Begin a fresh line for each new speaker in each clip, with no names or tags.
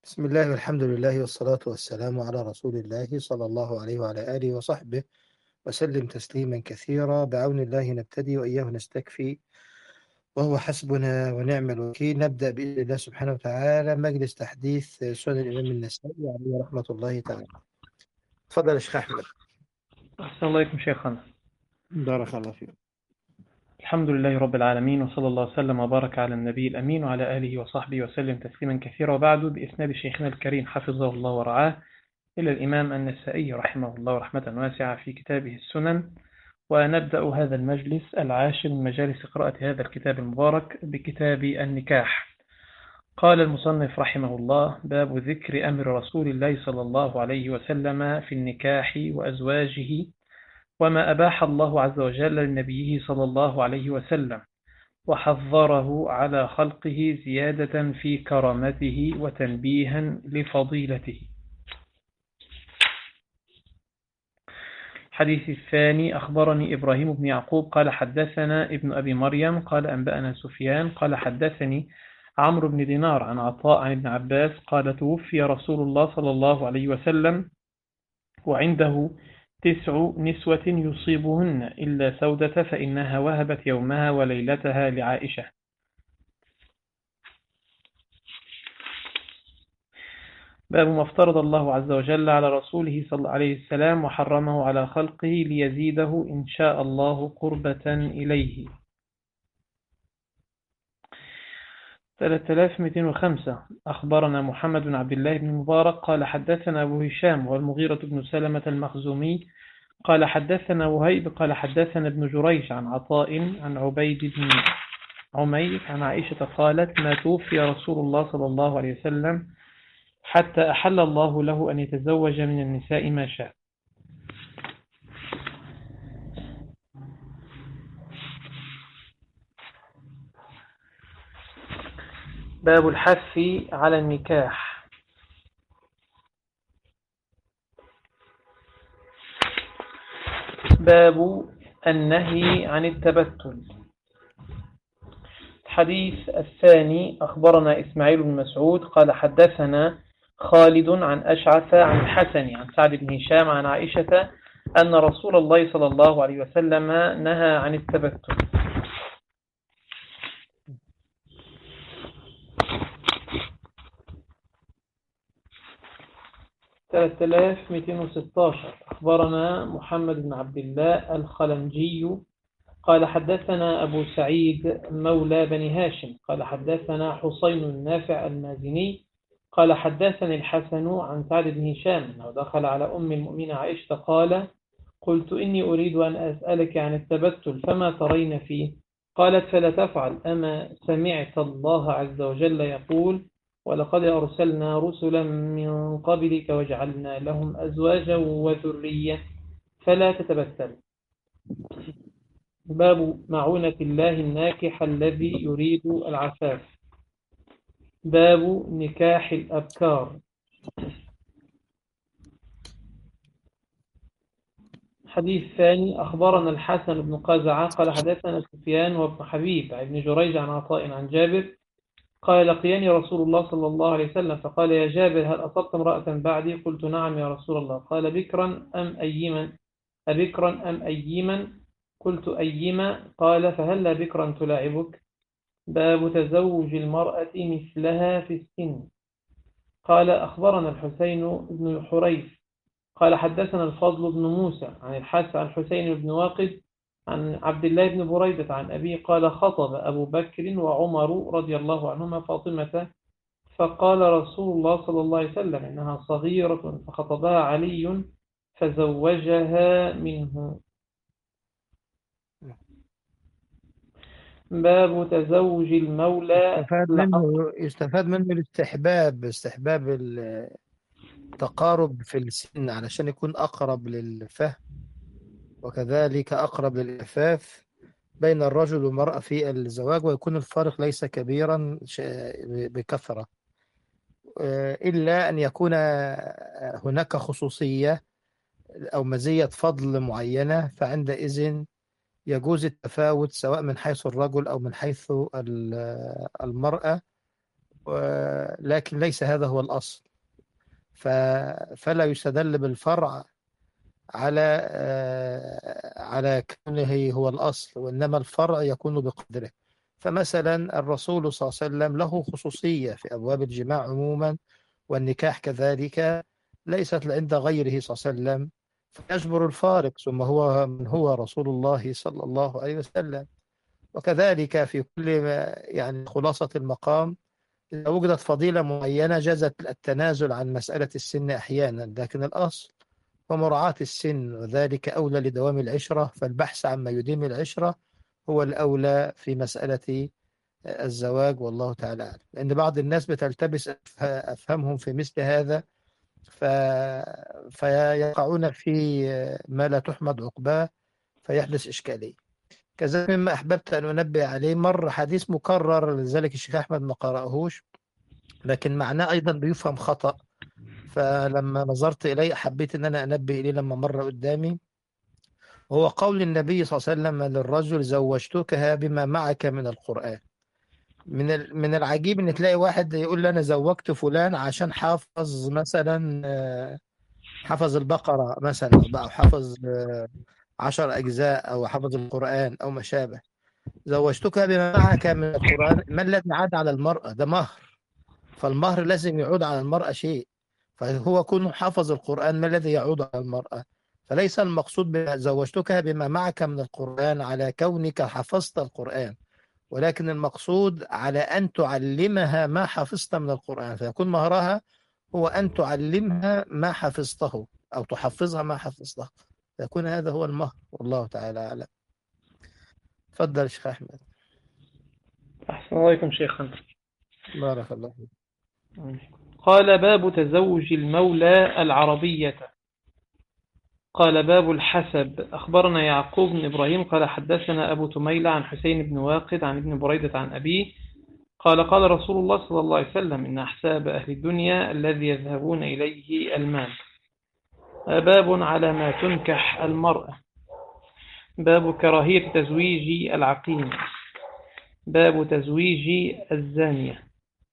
بسم الله والحمد لله والصلاة والسلام على رسول الله صلى الله عليه وعلى آله وصحبه وسلم تسليما كثيرا. بعون الله نبتدي وإياه نستكفي، وهو حسبنا ونعم الوكيل. نبدأ بإذن الله سبحانه وتعالى مجلس تحديث سنن الإمام النسائي عليه رحمة الله تعالى. تفضل يا شيخ أحمد.
أحسن الله إليكم شيخنا.
بارك الله فيك.
الحمد لله رب العالمين، وصلى الله وسلم وبارك على النبي الأمين وعلى آله وصحبه وسلم تسليما كثيرا، وبعد بإسناد شيخنا الكريم حفظه الله ورعاه إلى الإمام النسائي رحمه الله رحمة واسعة في كتابه السنن. ونبدأ هذا المجلس العاشر من مجالس قراءة هذا الكتاب المبارك بكتاب النكاح. قال المصنف رحمه الله: باب ذكر أمر رسول الله صلى الله عليه وسلم في النكاح وأزواجه، وما أباح الله عز وجل لنبيه صلى الله عليه وسلم، وحذره على خلقه زيادة في كرامته وتنبيها لفضيلته. الحديث الثاني: أخبرني إبراهيم بن يعقوب قال حدثنا ابن أبي مريم قال أنبأنا سفيان قال حدثني عمرو بن دينار عن عطاء عن ابن عباس قال توفي رسول الله صلى الله عليه وسلم وعنده 9 نسوة يصيبهن إلا سودة فإنها وهبت يومها وليلتها لعائشة. باب ما افترض الله عز وجل على رسوله صلى الله عليه وسلم وحرمه على خلقه ليزيده إن شاء الله قربة إليه. 3205. أخبرنا محمد بن عبد الله بن مبارك قال حدثنا أبو هشام والمغيرة بن سلمة المخزومي قال حدثنا وهيب قال حدثنا ابن جريج عن عطاء عن عبيد بن عمير عن عائشة قالت: ما توفي رسول الله صلى الله عليه وسلم حتى أحل الله له أن يتزوج من النساء ما شاء. باب الحث على النكاح. باب النهي عن التبتل. الحديث الثاني: أخبرنا إسماعيل بن مسعود قال حدثنا خالد عن أشعث عن الحسن عن سعد بن هشام عن عائشة أن رسول الله صلى الله عليه وسلم نهى عن التبتل. 3216. أخبرنا محمد بن عبد الله الخلنجي قال حدثنا أبو سعيد مولى بني هاشم قال حدثنا حسين النافع المازني قال حدثني الحسن عن سعد بن هشام أنه دخل على أم المؤمنين عائشة قال: قلت إني أريد أن أسألك عن التبتل فما ترين فيه؟ قالت: فلا تفعل، أما سمعت الله عز وجل يقول: ولقد أرسلنا رسلا من قبلك وجعلنا لهم أزواجا وذرية فلا تتبتل. باب معونة الله الناكح الذي يريد العفاف. باب نكاح الأبكار. حديث ثاني: أخبرنا الحسن بن قزعة قال حدثنا سفيان وابن حبيب عن ابن جريج عن عطاء عن جابر قال: لقياني رسول الله صلى الله عليه وسلم فقال: يا جابر، هل أصبت امرأة بعدي؟ قلت: نعم يا رسول الله. قال: بكرا أم أيما؟ أبكرا أم أيما؟ قلت: أيما. قال: فهلا بكرا تلاعبك؟ باب تزوج المرأة مثلها في السن. قال: أخبرنا الحسين بن حريث قال حدثنا الفضل بن موسى عن الحسن عن حسين بن واقد عن عبد الله بن بريدة عن أبي قال: خطب أبو بكر وعمر رضي الله عنهما فاطمة، فقال رسول الله صلى الله عليه وسلم: إنها صغيرة، فخطبها علي فزوجها منه. باب تزوج المولى
يستفاد منه استحباب التقارب في السن علشان يكون أقرب للفهم، وكذلك أقرب للإعفاف بين الرجل والمرأة في الزواج، ويكون الفارق ليس كبيرا بكثرة، إلا أن يكون هناك خصوصية أو مزية فضل معينة، فعندئذ يجوز التفاوت سواء من حيث الرجل أو من حيث المرأة لكن ليس هذا هو الأصل. فلا يستدل بالفرع على كونه هو الأصل، وإنما الفرع يكون بقدره. فمثلا الرسول صلى الله عليه وسلم له خصوصية في أبواب الجماع عموما، والنكاح كذلك ليست عند غيره صلى الله عليه وسلم، فيجبر الفارق. ثم هو من هو رسول الله صلى الله عليه وسلم. وكذلك في كل ما يعني خلاصة المقام، إذا وجدت فضيلة معينة جازت التنازل عن مسألة السن أحيانا، لكن الأصل ومراعاة السن، وذلك أولى لدوام العشرة. فالبحث عما يديم العشرة هو الأولى في مسألة الزواج، والله تعالى أعلم. لأن بعض الناس بتلتبس أفهمهم في مثل هذا، ف... فيقعون في ما لا تحمد عقباه، فيحدث إشكالية. كذلك مما أحببت أن أنبه عليه، مر حديث مكرر لذلك الشيخ أحمد ما قرأهوش، لكن معناه أيضا بيفهم خطأ، فلما نظرت إليه حبيت أن أنا أنبه إليه لما مر قدامي. هو قول النبي صلى الله عليه وسلم للرجل: زوجتكها بما معك من القرآن. من العجيب ان تلاقي واحد يقول لي: انا زوجت فلان عشان حافظ مثلا، حفظ البقرة مثلا، او بقى حافظ 10 اجزاء، او حفظ القرآن او ما شابه. زوجتك بما معك من القرآن، ما الذي عاد على المرأة؟ ده مهر، فالمهر لازم يعود على المرأة شيء. فهو كونه حافظ القرآن، ما الذي يعود على المرأة؟ فليس المقصود زوجتك بما معك من القرآن على كونك حفظت القرآن، ولكن المقصود على أن تعلمها ما حفظت من القرآن، فيكون مهرها هو أن تعلمها ما حفظته، أو تحفظها ما حفظته، فيكون هذا هو المهر، والله تعالى أعلم. تفضل شيخ أحمد.
أحسن الله عليكم شيخنا.
بارك الله فيك.
قال: باب تزوج المولى العربية. قال: باب الحسب. أخبرنا يعقوب بن إبراهيم قال حدثنا أبو تميلة عن حسين بن واقد عن ابن بريدة عن أبيه قال: قال رسول الله صلى الله عليه وسلم: إن أحساب أهل الدنيا الذي يذهبون إليه المال. باب على ما تنكح المرأة. باب كراهية تزويج العقيم. باب تزويج الزانية.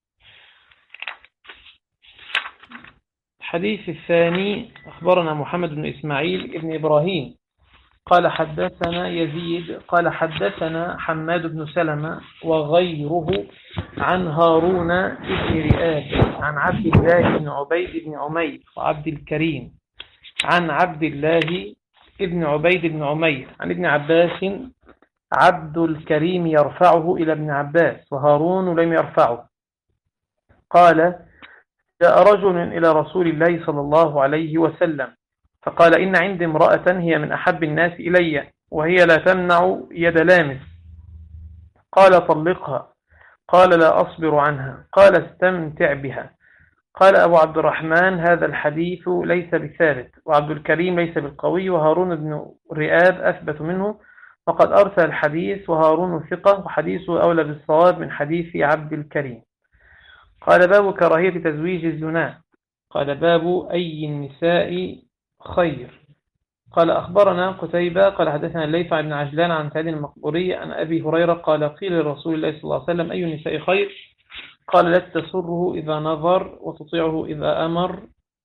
الحديث الثاني: أخبرنا محمد بن إسماعيل ابن إبراهيم قال حدثنا يزيد قال حدثنا حماد بن سلمة وغيره عن هارون بن رئاب عن عبد الله بن عبيد بن عمير وعبد الكريم عن عبد الله بن عبيد بن عمير عن ابن عباس. عبد الكريم يرفعه إلى ابن عباس وهارون لم يرفعه. قال: جاء رجل إلى رسول الله صلى الله عليه وسلم فقال: إن عندي امرأة هي من أحب الناس إلي وهي لا تمنع يد لامس. قال: طلقها. قال: لا أصبر عنها. قال: استمتع بها. قال أبو عبد الرحمن: هذا الحديث ليس بثابت، وعبد الكريم ليس بالقوي، وهارون بن رئاب أثبت منه، وقد أرسل الحديث، وهارون ثقة وحديثه أولى بالصواب من حديث عبد الكريم. قال: باب كراهية تزويج الزنا. قال: باب أي النساء خير. قال: أخبرنا قتيبة قال حدثنا الليث بن عجلان عن سعيد المقبوري عن أبي هريرة قال: قيل لرسول الله صلى الله عليه وسلم: أي النساء خير؟ قال: لا تسره إذا نظر وتطيعه إذا أمر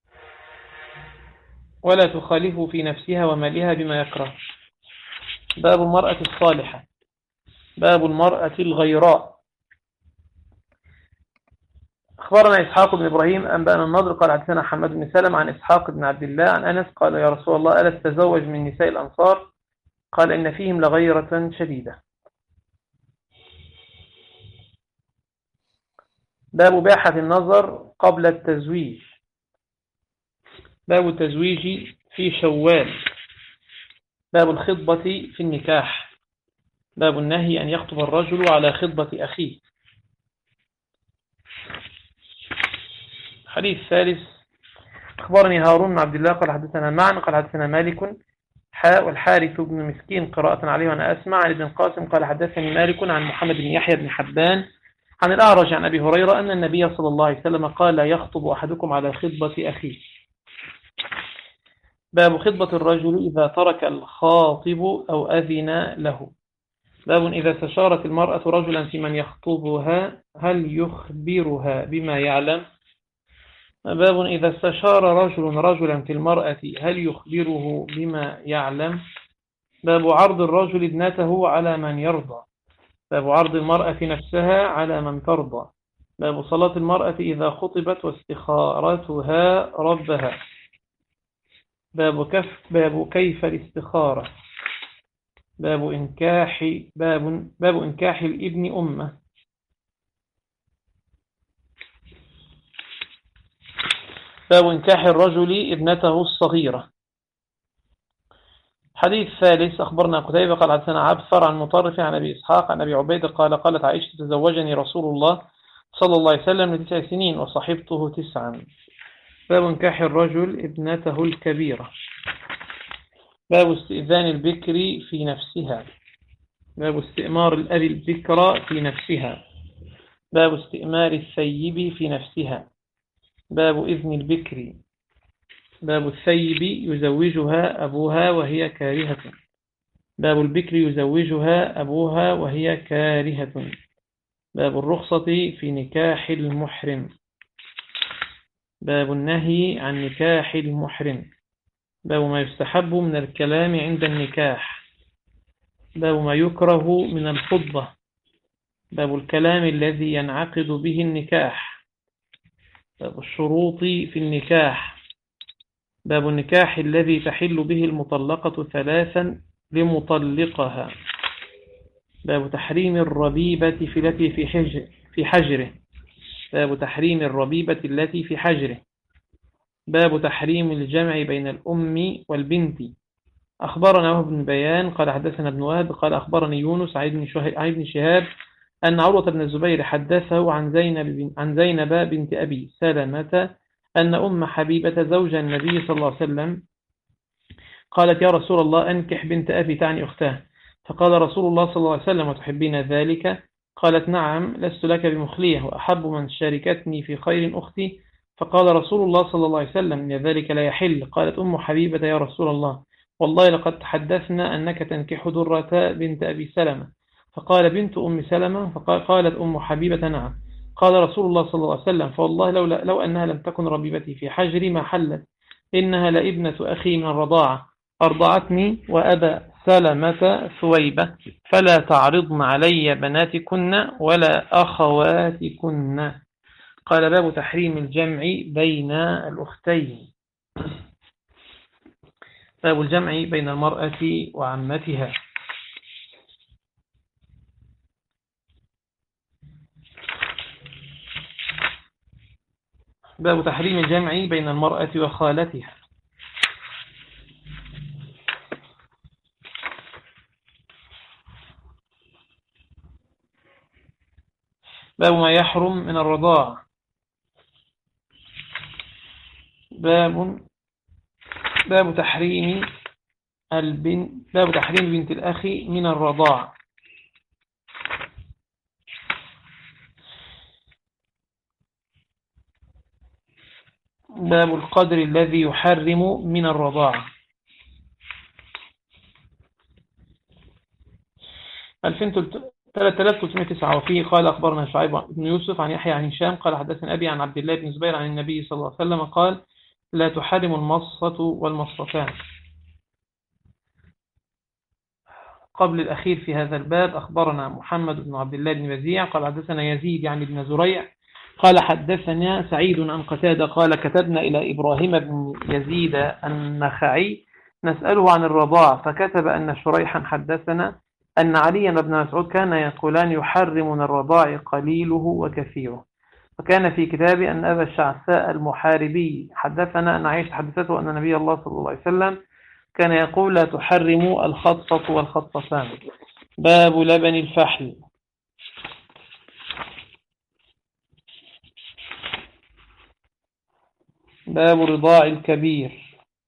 ولا تخالفه في نفسها ومالها بما يكره. باب المرأة الصالحة. باب المرأة الغيراء. أخبرنا إسحاق بن إبراهيم أنبأنا النضر قال حدثنا حماد بن سلم عن إسحاق بن عبد الله عن أنس قال: يا رسول الله، ألا تتزوج من نساء الأنصار؟ قال: إن فيهم لغيرة شديدة. باب باحة النظر قبل التزويج. باب التزويج في شوال. باب الخطبة في النكاح. باب النهي أن يخطب الرجل على خطبة أخيه. حديث ثالث: أخبرني هارون بن عبد الله قال حدثنا معن قال حدثنا مالك والحارث بن مسكين قراءة عليه وأنا أسمع عن ابن القاسم قال حدثني مالك عن محمد بن يحيى بن حبان عن الأعرج عن أبي هريرة أن النبي صلى الله عليه وسلم قال: يخطب أحدكم على خطبة أخيه. باب خطبة الرجل إذا ترك الخاطب أو أذن له. باب إذا استشارت المرأة رجلا في من يخطبها هل يخبرها بما يعلم؟ باب إذا استشار رجلا في المرأة هل يخبره بما يعلم؟ باب عرض الرجل ابنته على من يرضى. باب عرض المرأة نفسها على من ترضى. باب صلاة المرأة إذا خطبت واستخارتها ربها. باب كيف الاستخارة. باب إنكاح الابن أمه. باب إنكاح الرجل ابنته الصغيرة. حديث ثالث أخبرنا قتيبة قال حدثنا عبثر عن مطرف عن أبي إسحاق عن أبي عبيد قال قالت عائشة تزوجني رسول الله صلى الله عليه وسلم ل9 سنين وصحبته 9. باب إنكاح الرجل ابنته الكبيرة. باب استئذان البكر في نفسها. باب استئمار الأب البكر في نفسها. باب استئمار الثيب في نفسها. باب إذن البكر. باب الثيب يزوجها أبوها وهي كارهة. باب البكر يزوجها أبوها وهي كارهة. باب الرخصة في نكاح المحرم. باب النهي عن نكاح المحرم. باب ما يستحب من الكلام عند النكاح. باب ما يكره من الخطبة. باب الكلام الذي ينعقد به النكاح. باب الشروط في النكاح. باب النكاح الذي تحل به المطلقة 3 لمطلقها. باب تحريم الربيبة التي في حجره. باب تحريم الربيبة التي في حجره. باب تحريم الجمع بين الأم والبنت. أخبرنا وهب بن بيان قال حدثنا ابن وهب قال أخبرني يونس عن ابن شهاب أن عروة بن الزبير حدثه عن زينب بنت أبي سلمة أن أم حبيبة زوج النبي صلى الله عليه وسلم قالت يا رسول الله أنكح بنت أبي تعني أختها. فقال رسول الله صلى الله عليه وسلم وتحبين ذلك؟ قالت نعم لست لك بمخلية وأحب من شاركتني في خير أختي. فقال رسول الله صلى الله عليه وسلم إن ذلك لا يحل. قالت أم حبيبة يا رسول الله والله لقد تحدثنا أنك تنكح درة بنت أبي سلمة. فقال بنت أم سلمة. فقالت أم حبيبة نعم. قال رسول الله صلى الله عليه وسلم فوالله لو أنها لم تكن ربيبتي في حجري ما حلت إنها لابنة أخي من الرضاعة أرضعتني وأبا سلمة ثويبة فلا تعرضن علي بناتكن ولا أخواتكن. قال باب تحريم الجمع بين الأختين. باب الجمع بين المرأة وعمتها. باب تحريم الجمع بين المرأة وخالتها. باب ما يحرم من الرضاعة. باب تحريم بنت الأخ من الرضاعة. باب القدر الذي يحرم من الرضاعة. 3309 وفيه قال أخبرنا شعيب بن يوسف عن يحيى عن هشام قال حدثنا أبي عن عبد الله بن زبير عن النبي صلى الله عليه وسلم قال لا تحرم المصة والمصتان. قبل الأخير في هذا الباب أخبرنا محمد بن عبد الله بن بزيع قال حدثنا يزيد يعني بن زريع قال حدثنا سعيد عن قتادة قال كتبنا إلى إبراهيم بن يزيد النخعي نسأله عن الرضاع فكتب أن شريحا حدثنا أن علي بن مسعود كان يقولان يحرم من الرضاع قليله وكثيره. وكان في كتابه أن أبا الشعثاء المحاربي حدثنا أن عائشة حدثته أن نبي الله صلى الله عليه وسلم كان يقول لا تحرموا الخطة والخطتان. باب لبن الفحل. باب رضاع الكبير.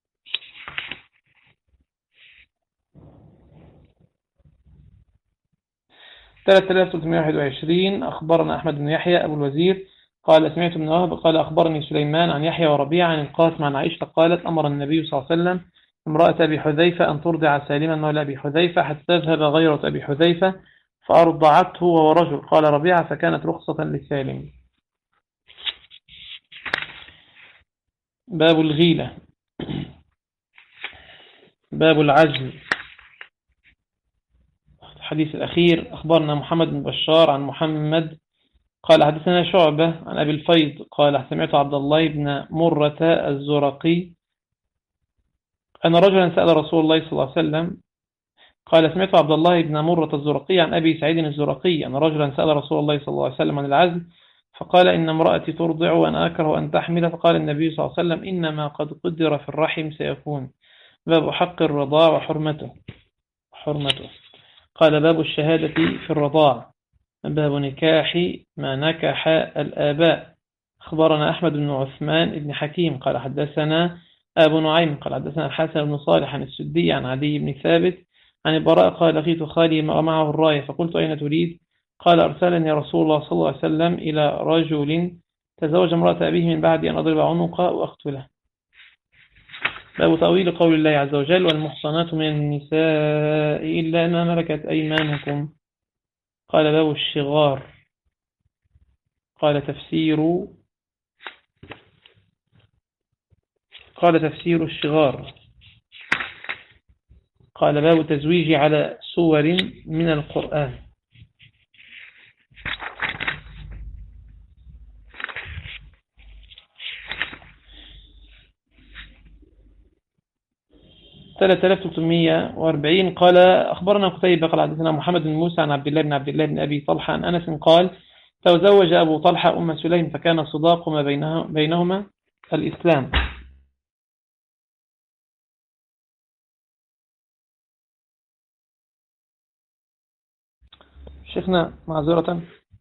3321 أخبرنا أحمد بن يحيى أبو الوزير قال سمعت ابن وهب قال أخبرني سليمان عن يحيى وربيع عن القاسم عن عائشة قالت أمر النبي صلى الله عليه وسلم امرأة أبي حذيفة أن ترضع سالما مولى أبي حذيفة حتى تذهب غيرة أبي حذيفة فأرضعته وهو رجل. قال ربيعة فكانت رخصة لسالم. باب الغيلة. باب العجل. الحديث الأخير. أخبرنا محمد بن بشار عن محمد قال حدثنا شعبة عن أبي الفيض قال سمعت عبد الله بن مرة الزرقي أن رجلا سأل رسول الله صلى الله عليه وسلم. قال سمعت عبد الله بن مرة الزرقي عن أبي سعيد الزرقي أن رجلا سأل رسول الله صلى الله عليه وسلم عن العزل فقال إن امرأتي ترضع وأنا أكره أن تحمل. فقال النبي صلى الله عليه وسلم إنما قد قدر في الرحم سيكون. باب حق الرضاع وحرمته. قال باب الشهادة في الرضاع. باب نكاح ما نكح الآباء. أخبرنا أحمد بن عثمان بن حكيم قال حدثنا أبو نعيم قال حدثنا الحسن بن صالح عن السدي عن عدي بن ثابت عن البراء قال لقيت خالي ومعه الراية فقلت أين تريد؟ قال أرسلني رسول الله صلى الله عليه وسلم إلى رجل تزوج امرأة أبيه من بعد أن أضرب عنقه وأقتله. باب تأويل قول الله عز وجل والمحصنات من النساء إلا ما ملكت أيمانكم. قال باب الشغار. قال تفسير الشغار. قال باب التزويج على سور من القرآن. ثلاثة آلاف 340. قال أخبرنا قتيبة قال حدثنا محمد بن موسى عن عبد الله بن أبي طلحة عن أنس قال تزوج أبو طلحة أم سليم فكان الصداق ما بينهما الإسلام. شيخنا معذرة.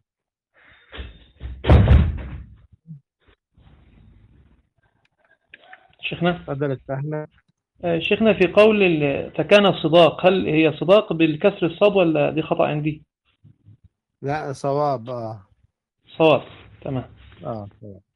شيخنا
تفضل الفهم.
شيخنا في قول فكان الصداق هل هي صداق بالكسر الصاد ولا دي خطأ عندي؟
لا صواب.
صواب. تمام.
صواب.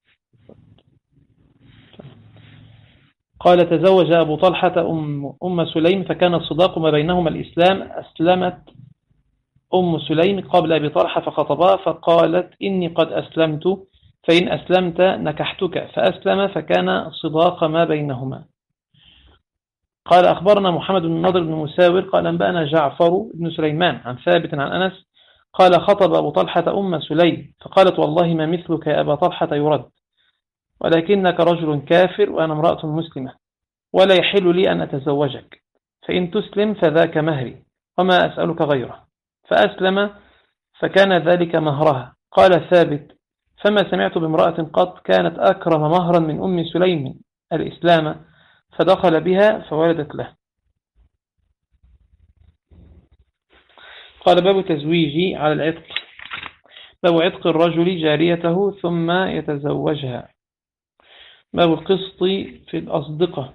قال تزوج أبو طلحة أم سليم فكان الصداق ما بينهما الإسلام. أسلمت أم سليم قبل أبي طلحة فخطبها فقالت إني قد أسلمت فإن أسلمت نكحتك فأسلم فكان الصداق ما بينهما. قال أخبرنا محمد بن نضر بن مساور قال أنبأنا جعفر بن سليمان عن ثابت عن أنس قال خطب أبو طلحة أم سليم فقالت والله ما مثلك يا أبا طلحة يرد ولكنك رجل كافر وأنا امرأة مسلمة ولا يحل لي أن أتزوجك فإن تسلم فذاك مهري وما أسألك غيره. فأسلم فكان ذلك مهرها. قال ثابت فما سمعت بامرأة قط كانت أكرم مهرا من أم سليم الإسلام فدخل بها فولدت له. قال باب تزويجي على العتق. باب عتق الرجل جاريته ثم يتزوجها. باب القسط في الأصدقة.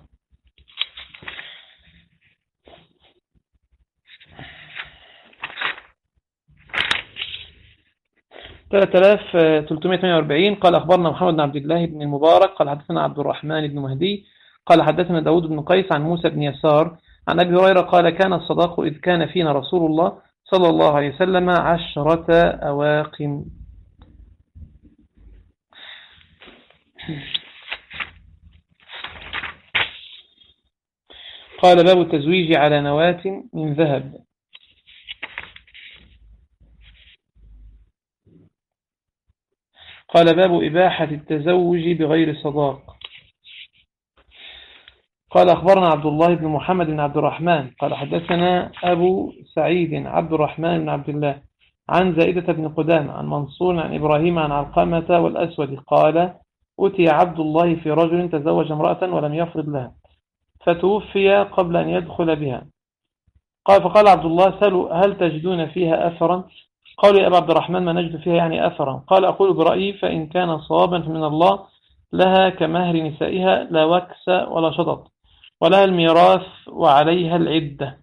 3348. قال أخبرنا محمد بن عبد الله بن المبارك قال حدثنا عبد الرحمن بن مهدي قال حدثنا داود بن قيس عن موسى بن يسار عن أبي هريرة قال كان الصداق إذ كان فينا رسول الله صلى الله عليه وسلم 10 أواق. قال باب التزويج على نواة من ذهب. قال باب إباحة التزوج بغير صداق. قال أخبرنا عبد الله بن محمد بن عبد الرحمن قال حدثنا أبو سعيد عبد الرحمن بن عبد الله عن زائدة بن قدامة عن منصور عن إبراهيم عن علقمة والأسود قال أتي عبد الله في رجل تزوج امرأة ولم يفرض لها فتوفي قبل أن يدخل بها. فقال عبد الله سألوا هل تجدون فيها أثرا؟ قالوا يا أبا عبد الرحمن ما نجد فيها يعني أثرا. قال أقول برأيي فإن كان صوابا فمن الله لها كمهر نسائها لا وكس ولا شطط ولها الميراث وعليها العدة.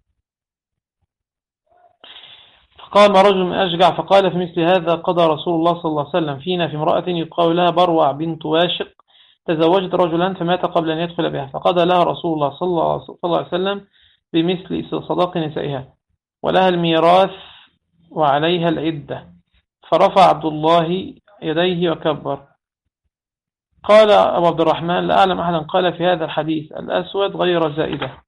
فقام رجل من أشجع فقال في مثل هذا قضى رسول الله صلى الله عليه وسلم فينا في امرأة يقال لها بروع بنت واشق تزوجت رجلا فمات قبل أن يدخل بها، فقضى لها رسول الله صلى الله عليه وسلم بمثل صداق نسائها، ولها الميراث وعليها العدة. فرفع عبد الله يديه وكبر. قال أبو عبد الرحمن: لا أعلم أحدا قال في هذا الحديث الأسود غير زائدة.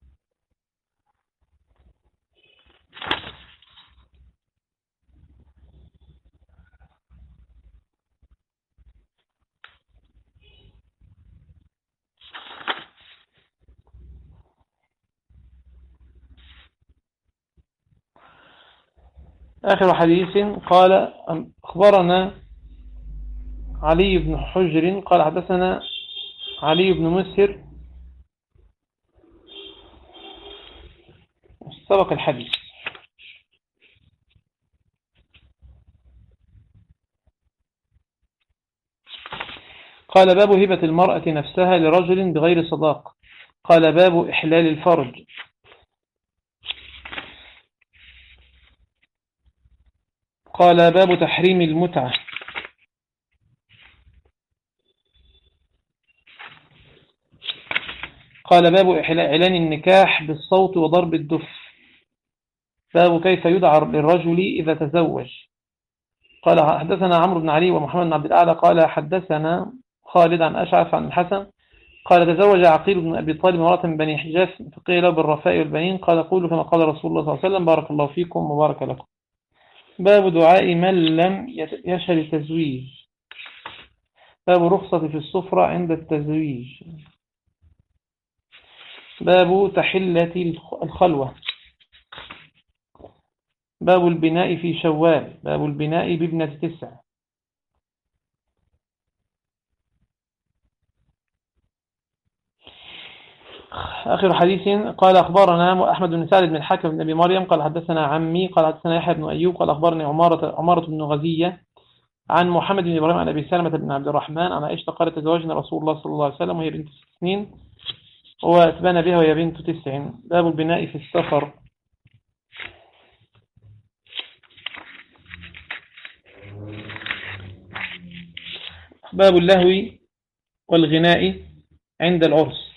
آخر حديث قال: أخبرنا علي بن حجر قال حدثنا علي بن مسهر، سبق الحديث. قال: باب هبة المرأة نفسها لرجل بغير صداق. قال: باب إحلال الفرج. قال: باب تحريم المتعة. قال: باب إعلان النكاح بالصوت وضرب الدف. باب كيف يدعى للرجل إذا تزوج. قال: حدثنا عمرو بن علي ومحمد بن عبد الأعلى قال حدثنا خالد عن أشعث عن الحسن قال: تزوج عقيل بن أبي طالب امرأة من بني حجاز فقيل له بالرفاء والبنين، قال: قولوا كما قال رسول الله صلى الله عليه وسلم: بارك الله فيكم وبارك لكم. باب دعاء من لم يشهد التزويج. باب رخصة في السفرة عند التزويج. باب تحلة الخلوة. باب البناء في شوال. باب البناء بابنة 9. آخر حديث قال: أخبرنا أحمد بن سعد بن الحكم بن أبي مريم قال حدثنا عمي قال حدثنا يحيى بن أيوب قال أخبرني عمارة بن غزية عن محمد بن إبراهيم عن أبي سلمة بن عبد الرحمن عن عائشة قالت: تزوجنا رسول الله صلى الله عليه وسلم وهي بنت 6 سنين وأتبنى بها وهي بنت 9. باب البناء في السفر. باب اللهو والغناء عند العرس.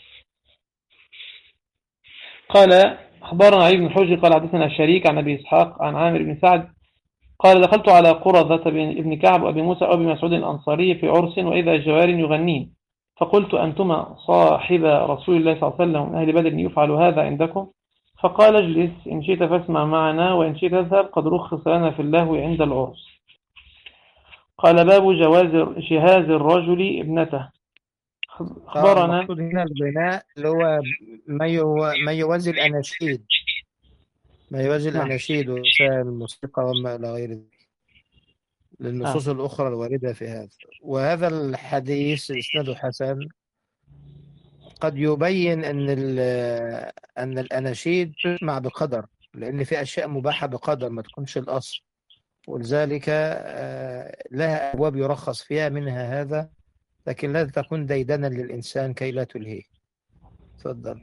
قال: أخبرنا علي بن حجر قال حدثنا الشريك عن أبي إسحاق عن عامر بن سعد قال: دخلت على قرظة ابن كعب وأبي موسى وأبي مسعود الأنصاري في عرس وإذا جوار يغنين، فقلت: أنتما صاحب رسول الله صلى الله عليه وسلم من أهل بدر يفعل هذا عندكم؟ فقال: اجلس إن شئت فاسمع معنا وإن شئت اذهب، قد رخص لنا في اللهو عند العرس. قال: باب جواز شهاز الرجل ابنته. أخبرنا
المقصود هنا الغناء اللي هو ما يوازي الأناشيد، ما يوازي
نعم.
الأناشيد ووسائل الموسيقى وما إلى غير ذلك، للنصوص الأخرى الواردة في هذا. وهذا الحديث إسناده حسن، قد يبين أن الأناشيد تسمع بقدر، لأن في أشياء مباحة بقدر ما تكونش الأصل، ولذلك لها أبواب يرخص فيها منها هذا، لكن لا تكون ديدنا للإنسان كي لا تلهيه. تفضل.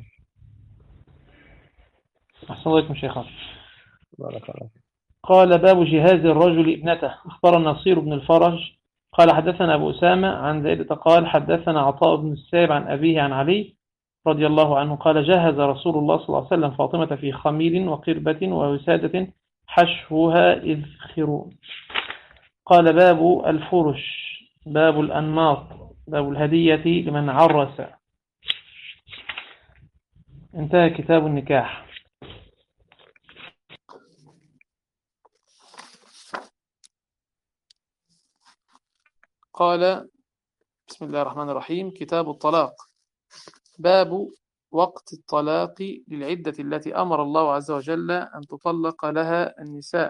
أحسن الله شيخنا.
بارك الله فيك.
قال: باب جهاز الرجل ابنته. أخبرنا نصير بن الفرج قال حدثنا أبو أسامة عن زيد قال حدثنا عطاء بن السائب عن أبيه عن علي رضي الله عنه قال: جهز رسول الله صلى الله عليه وسلم فاطمة في خميل وقربة ووسادة حشوها إذخر. قال: باب الفرش. باب الأنماط. باب الهدية لمن عرس. انتهى كتاب النكاح. قال: بسم الله الرحمن الرحيم. كتاب الطلاق. باب وقت الطلاق للعدة التي أمر الله عز وجل أن تطلق لها النساء.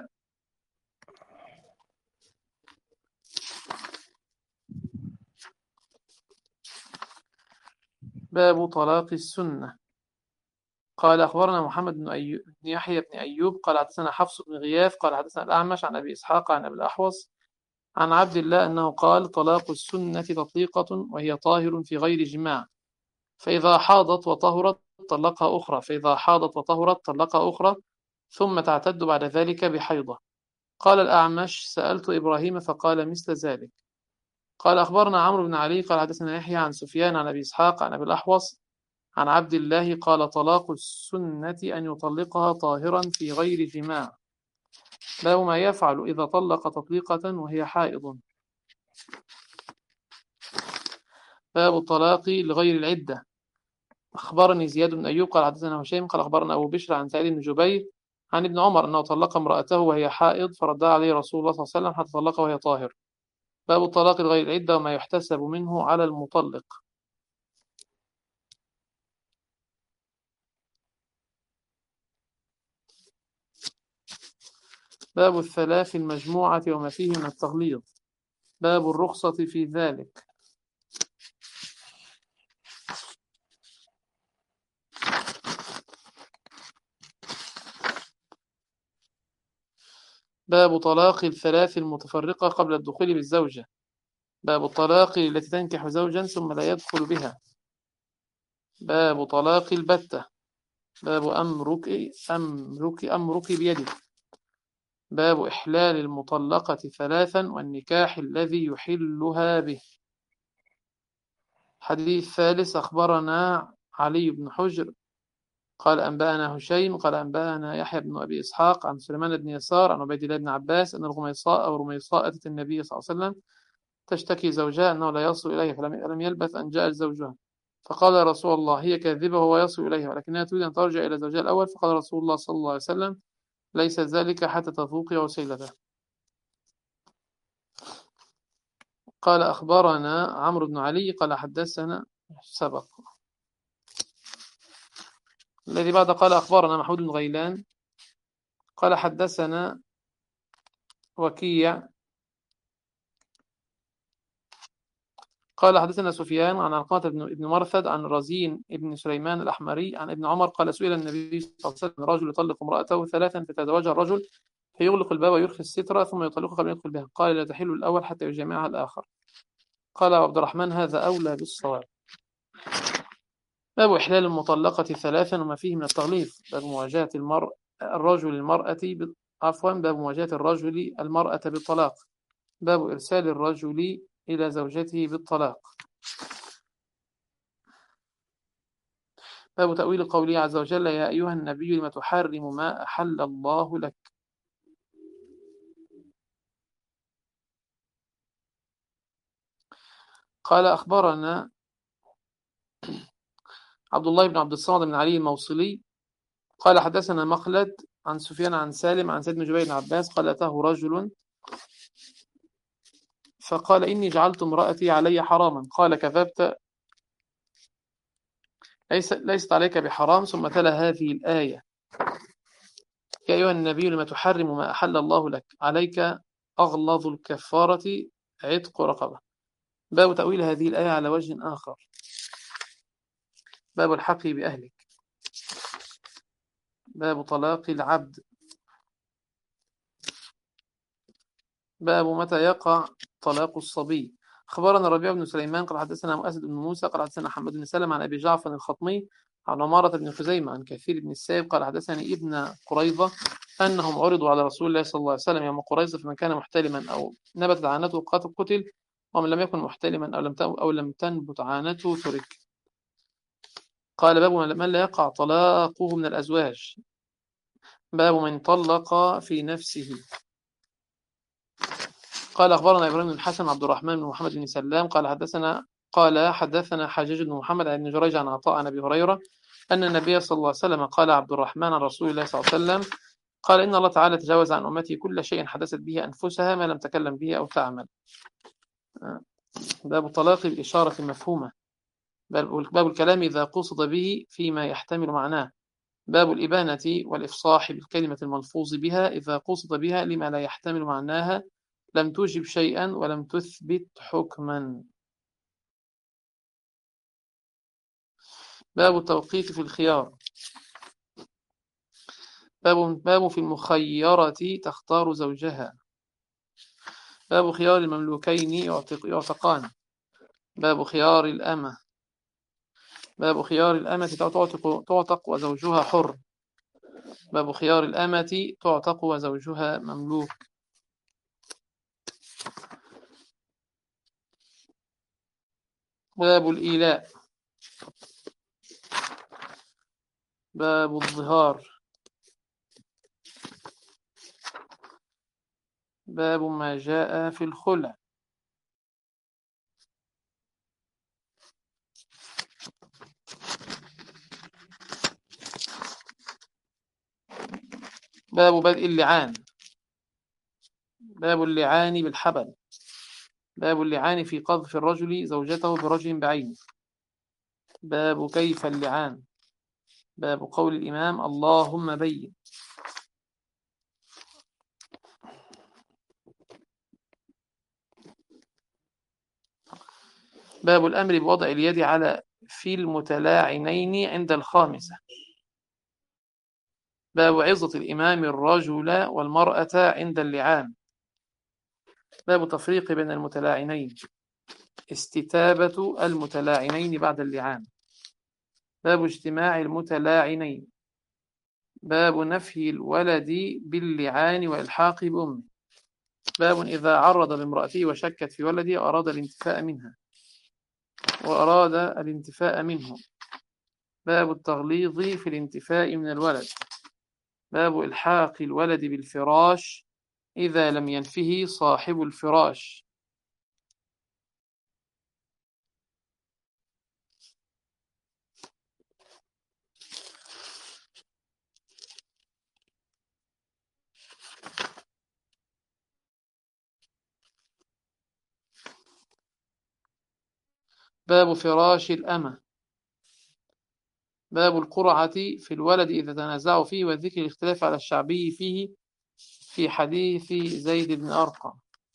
باب طلاق السنة. قال: أخبرنا محمد بن يحيى بن أيوب قال حدثنا حفص بن غياث قال حدثنا الأعمش عن أبي إسحاق عن أبي الأحوص عن عبد الله أنه قال: طلاق السنة تطليقة وهي طاهر في غير جماع، فإذا حاضت وطهرت طلقها أخرى، فإذا حاضت وطهرت طلقها أخرى، ثم تعتد بعد ذلك بحيضة. قال الأعمش: سألت إبراهيم فقال مثل ذلك. قال أخبرنا عمرو بن علي قال حدثنا يحيى عن سفيان عن أبي إسحاق عن أبي الأحوص عن عبد الله قال طلاق السنة أن يطلقها طاهرا في غير جماع. باب ما يفعل إذا طلق تطليقة وهي حائض. باب الطلاق لغير العدة. أخبرني زياد بن أيوب قال حدثنا هشيم قال أخبرنا أبو بشر عن سعيد بن جبير عن ابن عمر أنه طلق امرأته وهي حائض فردها عليه رسول الله صلى الله عليه وسلم حتى طلقها وهي طاهر. باب الطلاق لغير العدة وما يحتسب منه على المطلق. باب الثلاث المجموعة وما فيه من التغليظ. باب الرخصة في ذلك. باب طلاق الثلاث المتفرقة قبل الدخول بالزوجة. باب الطلاق التي تنكح زوجا ثم لا يدخل بها. باب طلاق البتة. باب أمرك بيدك. باب إحلال المطلقة ثلاثا والنكاح الذي يحلها به. حديث ثالث أخبرنا علي بن حجر قال أنبأنا هشيم قال أنبأنا يحيى بن أبي إسحاق عن سليمان بن يسار عن عبيد الله بن عباس أن رميصاء أتت النبي صلى الله عليه وسلم تشتكي زوجها أنه لا يصل إليها فلم يلبث أن جاء زوجها فقال يا رسول الله هي كاذبة وهو يصل إليها ولكنها تريد أن ترجع إلى زوجها الأول فقال رسول الله صلى الله عليه وسلم ليس ذلك حتى تذوقي وسيلته. قال أخبرنا عمرو بن علي قال حدثنا سبق. الذي بعد قال أخبرنا محمود بن غيلان قال حدثنا وكيع قال حدثنا سفيان عن علقمة بن مرثد عن رزين بن سليمان الأحمري عن ابن عمر قال سئل النبي صلى الله عليه وسلم رجل يطلق امرأته ثلاثا فتزوجها الرجل فيغلق الباب ويرخي السترة ثم يطلقها قبل أن يدخل بها قال لا تحل الأول حتى يجامعها الآخر. قال عبد الرحمن هذا أولى بالصواب. باب إحلال المطلقة ثلاثا وما فيه من التغليظ. باب مواجهة الرجل المرأة باب مواجهة الرجل المرأة بالطلاق. باب إرسال الرجل إلى زوجته بالطلاق. باب تأويل قوله عز وجل يا أيها النبي لم تحرم ما أحل الله لك. قال أخبرنا عبد الله بن عبد الصمد بن علي الموصلي قال حدثنا مخلد عن سفيان عن سالم عن سيد بن جبير بن عباس قال أتاه رجل فقال إني جعلت امرأتي علي حراما قال كذبت ليست عليك بحرام ثم تلا هذه الآية يا أيها النبي لما تحرم ما أحل الله لك عليك أغلظ الكفارة عتق رقبة. باب تأويل هذه الآية على وجه آخر. باب الحق بأهلك. باب طلاق العبد. باب متى يقع طلاق الصبي. أخبرنا الربيع بن سليمان قال حدثنا مؤسد بن موسى قال حدثنا حمد بن سلمة عن أبي جعفر الخطمي عن عمارة بن خزيمة عن كثير بن السائب قال حدثني ابن قريظة أنهم عرضوا على رسول الله صلى الله عليه وسلم يوم قريظة فمن كان محتلما أو نبتت عانته قتل ومن لم يكن محتلما أو لم تنبت عانته ترك. قال باب من لا يقع طلاقه من الأزواج. باب من طلق في نفسه. قال أخبرنا إبراهيم بن الحسن عبد الرحمن بن محمد بن سلام قال حدثنا حجاج بن محمد عن جريج عن عطاء عن أبي هريرة أن النبي صلى الله عليه وسلم قال عبد الرحمن عن رسول الله صلى الله عليه وسلم قال إن الله تعالى تجاوز عن أمتي كل شيء حدثت به أنفسها ما لم تكلم به أو تعمل. باب الطلاق بإشارة مفهومة. باب الكلام إذا قصد به فيما يحتمل معناه. باب الإبانة والإفصاح بالكلمة الملفوظ بها إذا قصد بها لما لا يحتمل معناها لم توجب شيئا ولم تثبت حكما. باب التوقيت في الخيار. باب في المخيرة تختار زوجها. باب خيار المملوكين يعتقان. باب خيار الأمة. باب خيار الأمة تعتق وزوجها حر. باب خيار الأمة تعتق وزوجها مملوك. باب الإيلاء. باب الظهار. باب ما جاء في الخلع. باب بدء اللعان. باب اللعان بالحبل. باب اللعان في قذف الرجل زوجته برجل بعينه. باب كيف اللعان. باب قول الإمام اللهم بين. باب الأمر بوضع اليد على في المتلاعنين عند الخامسة. باب عظة الإمام الرجل والمرأة عند اللعان. باب تفريق بين المتلاعنين. استتابة المتلاعنين بعد اللعان. باب اجتماع المتلاعنين. باب نفي الولد باللعان وإلحاق بأمه. باب إذا عرض بامرأته وشكت في ولده وأراد الانتفاء منه. باب التغليظ في الانتفاء من الولد. باب إلحاق الولد بالفراش إذا لم ينفه صاحب الفراش. باب فراش الأمة. باب القرعة في الولد إذا تنازعوا فيه وذكر الاختلاف على الشعبي فيه في حديث زيد بن أرقم.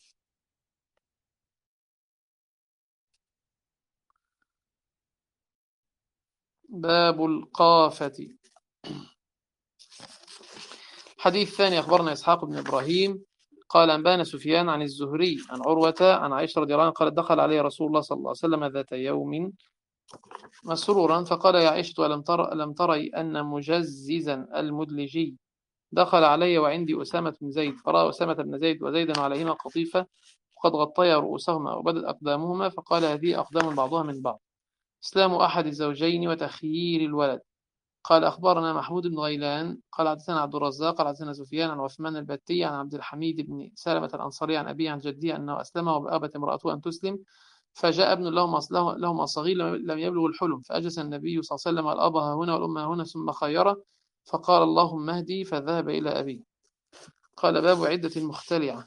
باب القافة. حديث ثاني أخبرنا إسحاق بن إبراهيم قال أنبانا سفيان عن الزهري عن عروة عن عائشة رضي الله عنها قالت دخل عليه رسول الله صلى الله عليه وسلم ذات يوم مسرورا فقال يا عائشة ألم تري أن مجززا المدلجي دخل علي وعندي أسامة بن زيد فرأى أسامة بن زيد وزيدا عليهما قطيفة وقد غطيا رؤوسهما وبدت أقدامهما فقال هذه أقدام بعضها من بعض إسلام أحد الزوجين وتخيير الولد. قال أخبرنا محمود بن غيلان قال حدثنا عبد الرزاق قال حدثنا سفيان عن عثمان البتي عن عبد الحميد بن سلمة الأنصاري عن أبيه عن جدي أنه أسلم وأبت امرأته أن تسلم فجاء ابن لهما صغير لم يبلغ الحلم فأجلس النبي صلى الله عليه وسلم الأب هنا والأم هنا ثم خيره فقال اللهم اهدي فذهب إلى أبيه. قال باب عدة المختلعة.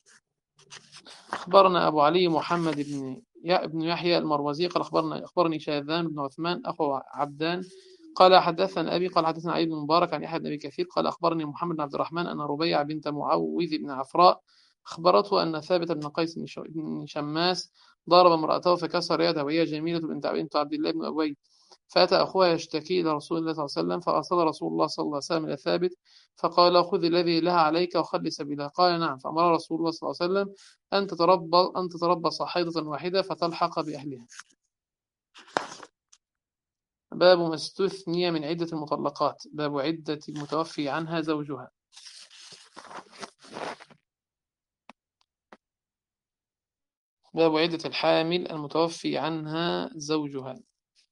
أخبرنا أبو علي محمد بن يحيى المروزي قال أخبرني شاذان بن عثمان أخو عبدان قال حدثنا أبي قال حدثنا علي بن مبارك عن يحيى بن أبي كثير قال أخبرني محمد بن عبد الرحمن أن ربيع بنت معوذ بن عفراء أخبرته أن ثابت بن قيس بن شماس ضرب امرأته فكسر يدها وهي جميلة بنت عبد الله بن أبي فأتى أخوها يشتكي إلى رسول الله صلى الله عليه وسلم فأرسل رسول الله صلى الله عليه وسلم إلى ثابت فقال خذ الذي لها عليك وخل سبيلها قال نعم فأمر رسول الله صلى الله عليه وسلم أن تتربص حيضة واحدة فتلحق بأهلها. باب ما استثني من عدة المطلقات. باب عدة المتوفي عنها زوجها. باب عدة الحامل المتوفي عنها زوجها.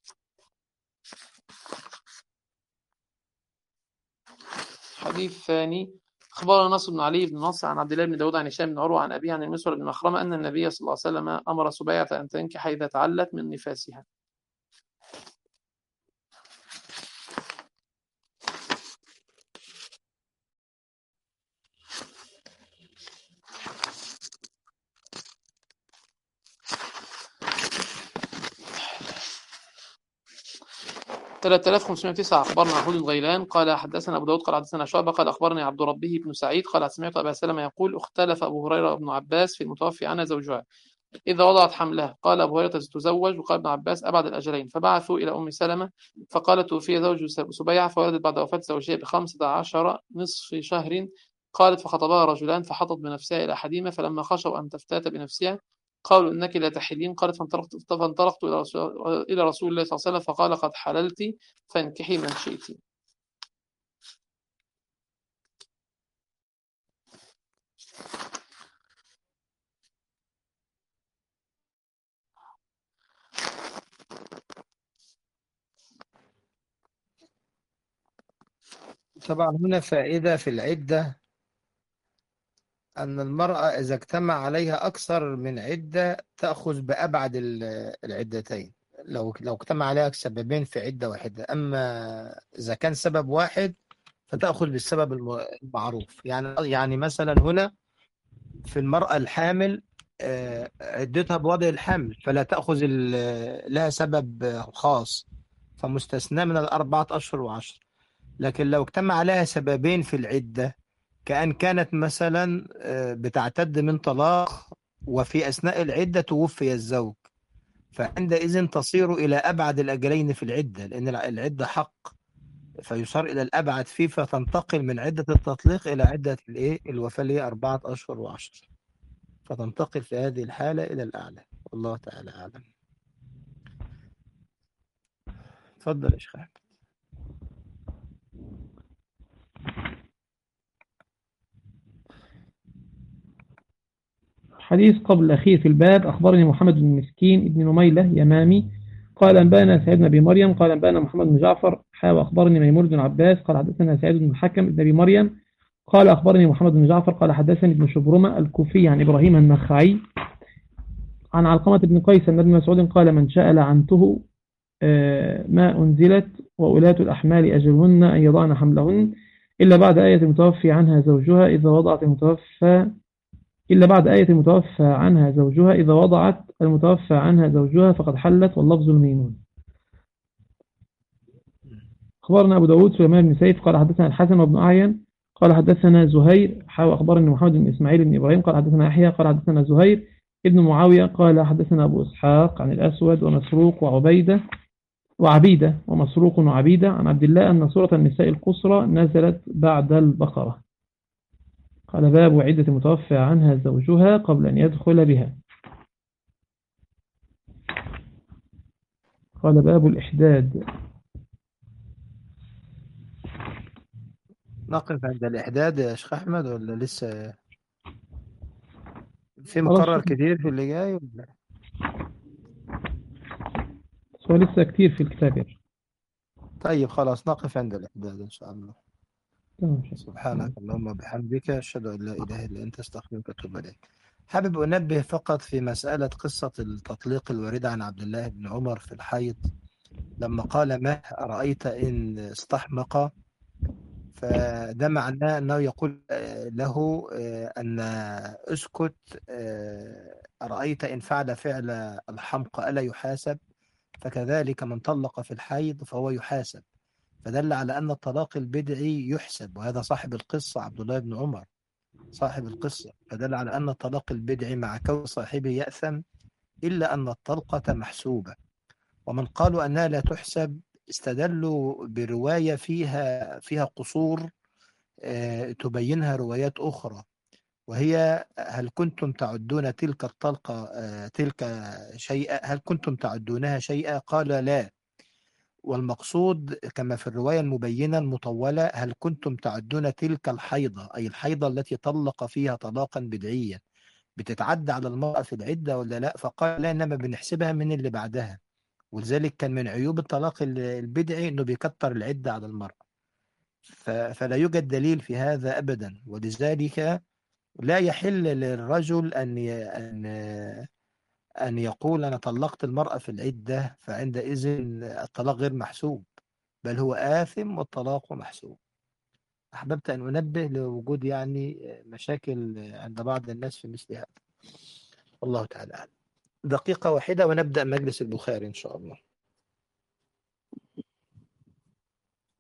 حديث ثاني أخبرنا نصر بن علي بن نصر عن عبد الله بن داود عن هشام بن عروة عن أبيه عن المسور بن مخرمة أن النبي صلى الله عليه وسلم أمر سبيعة أن تنكح إذا تعلت من نفاسها. ثلاثة آلاف خمسمائة وتسعة أخبرنا محمود بن غيلان قال حدثنا أبو داود قال حدثنا شعبة قال أخبرني عبد ربه بن سعيد قال سمعت أبا سلمة يقول اختلف أبو هريرة وابن عباس في المتوفي عنها زوجها إذا وضعت حملها قال أبو هريرة تزوج وقال ابن عباس أبعد الأجلين فبعثوا إلى أم سلمة فقالت توفي زوج سبيعة فولدت بعد وفاة زوجها ب15 نصف شهر قالت فخطبها رجلان فحطت بنفسها إلى أحدهما فلما خشوا أن تفتات بنفسها قالوا إنك لا تحلين قالت فانطلقت إلى رسول الله صلى الله عليه وسلم فقال قد حللت فانكحي من شئت.
طبعا هنا فائدة في العدة، أن المرأة إذا اجتمع عليها أكثر من عدة تأخذ بأبعد العدتين، لو اجتمع عليها سببين في عدة واحدة. أما إذا كان سبب واحد فتأخذ بالسبب المعروف. يعني مثلا هنا في المرأة الحامل، عدتها بوضع الحمل، فلا تأخذ لها سبب خاص، فمستثنى من الأربعة أشهر وعشر. لكن لو اجتمع عليها سببين في العدة، كأن كانت مثلا بتعتد من طلاق، وفي أثناء العدة توفي الزوج، فعندئذ تصير إلى أبعد الأجلين في العدة، لأن العدة حق، فيصار إلى الأبعد فيه، فتنتقل من عدة التطليق إلى عدة الوفاة، اللي هي أربعة أشهر وعشر، فتنتقل في هذه الحالة إلى الأعلى. والله تعالى أعلم. تفضل يا شيخ أحمد.
حديث قبل الأخير في الباب. أخبرني محمد بن مسكين ابن نميلة يمامي قال أنبانا سعيد بن أبي مريم قال أنبانا محمد بن جعفر أخبرني ميمون بن عباس قال حدثنا سعيد بن الحكم بن أبي مريم قال أخبرني محمد بن جعفر قال حدثني ابن شبرمة الكوفي عن إبراهيم النخعي عن علقمة بن قيس أن ابن مسعود قال من شاء لعنته ما أنزلت وأولاة الأحمال أجلهن أن يضعن حملهن إلا بعد آية المتوفي عنها زوجها إذا وضعت المتوفى إلا بعد آية المتوفى عنها زوجها إذا وضعت المتوفى عنها زوجها فقد حلت، واللفظ الميمون. أخبرنا أبو داود سليمان بن سيف قال حدثنا الحسن وابن أعين قال حدثنا زهير أخبرني محمد بن إسماعيل بن إبراهيم قال حدثنا يحيى قال حدثنا زهير ابن معاوية قال حدثنا أبو إسحاق عن الأسود ومسروق وعبيدة ومسروق وعبيدة عن عبد الله أن سورة النساء القصرى نزلت بعد البقرة. قال باب عدة المتوفى عنها زوجها قبل أن يدخل بها. قال باب الإحداد.
نقف عند الإحداد يا شيخ أحمد ولا لسه في
خلاص
مقرر كتير في اللي جاي ولا؟
هو لسه كتير في الكتاب يعني.
طيب خلاص نقف عند الإحداد إن شاء الله.
تمام.
سبحانك اللهم وبحمدك، أشهد أن لا إله إلا أنت، أستغفرك وأتوب إليك. حابب أنبه فقط في مسألة قصة التطليق الواردة عن عبد الله بن عمر في الحيض، لما قال ما أرأيت إن استحمق، فده معناه أنه يقول له أن اسكت، أرأيت إن فعل فعل الحمق ألا يحاسب؟ فكذلك من طلق في الحيض فهو يحاسب، فدل على أن الطلاق البدعي يحسب، وهذا صاحب القصة عبد الله بن عمر صاحب القصة، فدل على أن الطلاق البدعي مع كون صاحبه يأثم إلا أن الطلقة محسوبة. ومن قالوا أنها لا تحسب استدلوا برواية فيها قصور تبينها روايات أخرى، وهي هل كنتم تعدون تلك الطلقة تلك شيئا، هل كنتم تعدونها شيئا؟ قال لا. والمقصود كما في الرواية المبينة المطولة هل كنتم تعدون تلك الحيضة، أي الحيضة التي طلق فيها طلاقا بدعيا، بتتعدى على المرأة في العدة ولا لا؟ فقال لا، إنما بنحسبها من اللي بعدها. ولذلك كان من عيوب الطلاق البدعي أنه بيكتر العدة على المرأة، فلا يوجد دليل في هذا أبدا. ولذلك لا يحل للرجل أن يقول أنا طلقت المرأة في العدة، فعندئذ الطلاق غير محسوب، بل هو آثم والطلاق محسوب. أحببت أن أنبه لوجود مشاكل عند بعض الناس في مثل هذا. والله تعالى أعلم. دقيقة واحدة ونبدأ مجلس البخاري إن شاء الله.